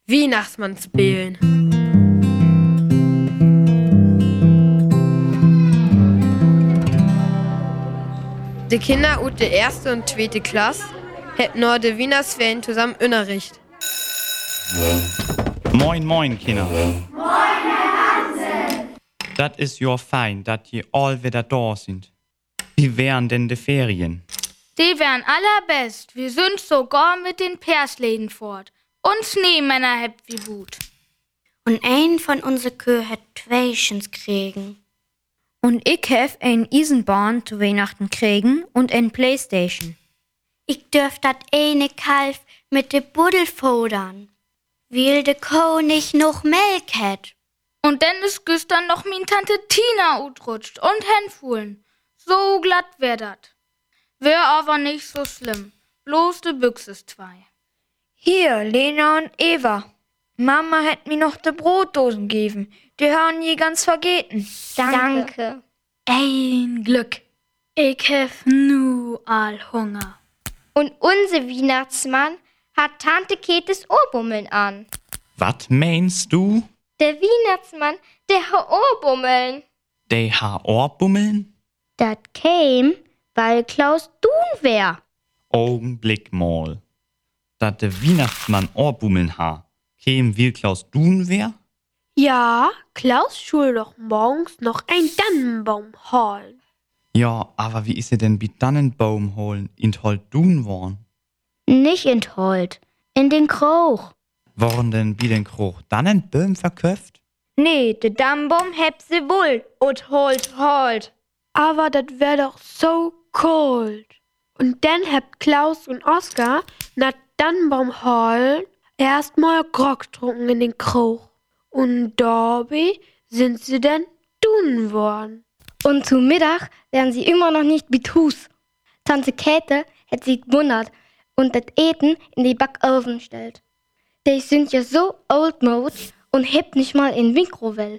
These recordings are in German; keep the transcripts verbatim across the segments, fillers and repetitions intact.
Weihnachtsmann spielen. Die Kinder aus der erste und zweite Klasse hätten nur die Weihnachtsferien zusammen Unterricht. Moin, moin, Kinder. Moin, Herr Hansen. Das ist ja fein, dass ihr all wieder da sind. Wie wären denn die Ferien? Die wären allerbest. Wir sind sogar mit den Persläden fort. Und Schneemänner hebt wie gut. Und ein von unsere Kühe hat Twations kriegen. Und ich hef ein Eisenbahn zu Weihnachten kriegen und ein Playstation. Ich dürf dat eine Kalf mit de Buddel fodern, weil de Kuh nicht noch Milch hat. Und dann ist gestern noch min Tante Tina utrutscht und Hänfuhlen. So glatt wär dat. Wär aber nicht so schlimm. Bloß de Büchse ist zwei. Hier, Lena und Eva. Mama hat mir noch de Brotdosen gegeben. Die haben je ganz vergeten. Danke. Ein Glück. Ich hef nu all Hunger. Und unser Weihnachtsmann hat Tante Ketes Ohrbummeln an. Was meinst du? Der Weihnachtsmann, der hat Ohrbummeln. De ha Ohrbummeln? Dat käm, weil Klaus dun wär. Augenblick mal. Dat de Weihnachtsmann Ohrbummeln ha, käm will Klaus Dun wär? Ja, Klaus schul doch morgens noch ein Tannenbaum holen. Ja, aber wie ist er denn bei Tannenbaum holen in Holt Dun worn? Nicht in Holt, in den Kroch. Woren denn bei den Kroch Tannenbaum verköft? Nee, de Tannenbaum heb se wohl und holt holt. Aber dat wär doch so kalt. Und dann hebt Klaus und Oskar na Tannenbaum holen erstmal Grog trunken in den Kroch. Und dabei sind sie dann dun worden. Und zu Mittag wären sie immer noch nicht mit Hus. Tante Käthe hat sich gewundert und das Eten in die Backofen stellt. Die sind ja so oldmode und hebt nicht mal in Mikrowell.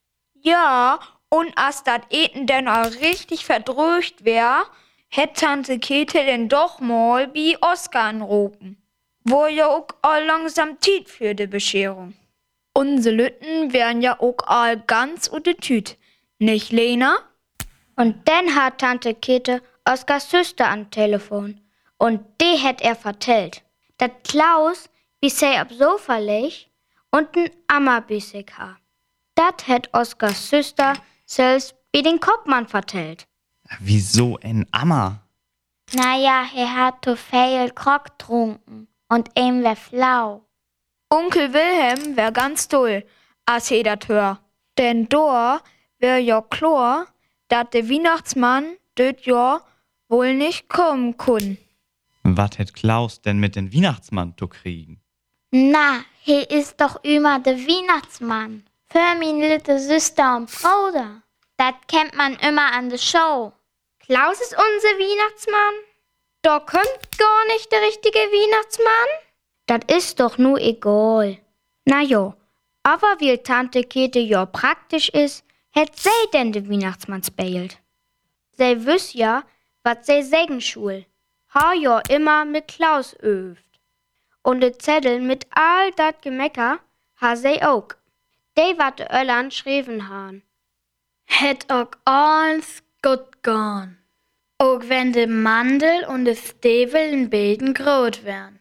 Ja, und als das Eten dann auch richtig verdröcht wär, hätt Tante Käthe denn doch mal bei Oskar anrufen. Wo ja auch all langsam Tiet für die Bescherung. Unsere Lütten wären ja auch all ganz ute Tüt. Nicht, Lena? Und dann hat Tante Käthe Oskars Schüster am Telefon. Und die hätt er vertellt, dass Klaus wie sei ab Sofa leg und n Ammerbissig ha. Dat hätt Oskars Schüster selbst wie den Kopfmann vertellt. Wieso ein Ammer? Naja, er hat zu viel Grog trunken und ihm wär flau. Onkel Wilhelm wär ganz toll, als he dat hör. Denn da wär ja klar, dat der Weihnachtsmann döt ja wohl nicht kommen kun. Was hätt Klaus denn mit den Weihnachtsmann zu kriegen? Na, he ist doch immer der Weihnachtsmann. Für min litte Süster und Bruder. Dat kennt man immer an der Show. Klaus ist unser Weihnachtsmann? Da kommt gar nicht der richtige Weihnachtsmann? Dat ist doch nur egal. Na jo, aber weil Tante Käthe ja praktisch ist, hätt sie denn den Weihnachtsmann spielt. Sie wüs ja, wat sie sägen schul. Ha ja immer mit Klaus öft. Und de Zettel mit all dat Gemecker ha sie auch. Die wat de Öllern schrieben han. Hätt auch alles gut gone. Auch wenn de Mandel und de Stevel in Beten grot wären.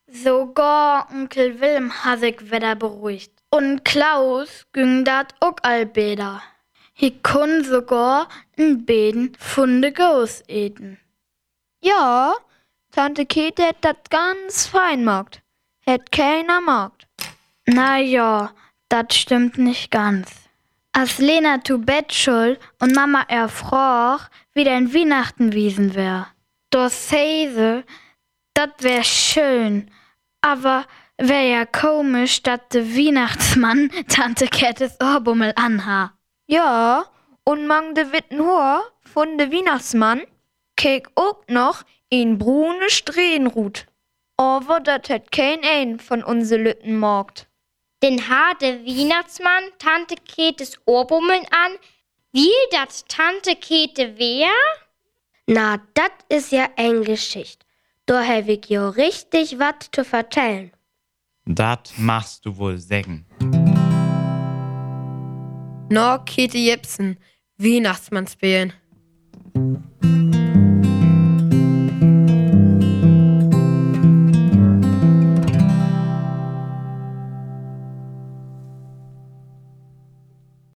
Sogar Onkel Wilhelm hat sich wieder beruhigt. Und Klaus ging dat auch allbeder. He kun sogar in Beten von de Gauss eten. Ja, Tante Käthe hätt dat ganz fein magt. Hätt keiner magt. Na ja, dat stimmt nicht ganz. Als Lena zu Bett schuld und Mama erfrach, wie dein Weihnachten wiesen wär. Das Häse, dat wär schön, aber wär ja komisch, dat de Weihnachtsmann Tante Käthes Ohrbummel anha. Ja, und mang de witten Hor von de Weihnachtsmann keek auch noch in brune Strähnrut. Aber dat hätt kein ein von unse Lütten morgt. Den hat der Weihnachtsmann Tante Käthes Ohrbummeln an, wie dat Tante Käthe wär? Na, dat is ja ein Geschicht. Da hab ich ja richtig wat zu vertellen. Dat machst du wohl sägen. No, Käthe Jepsen, Weihnachtsmann spielen.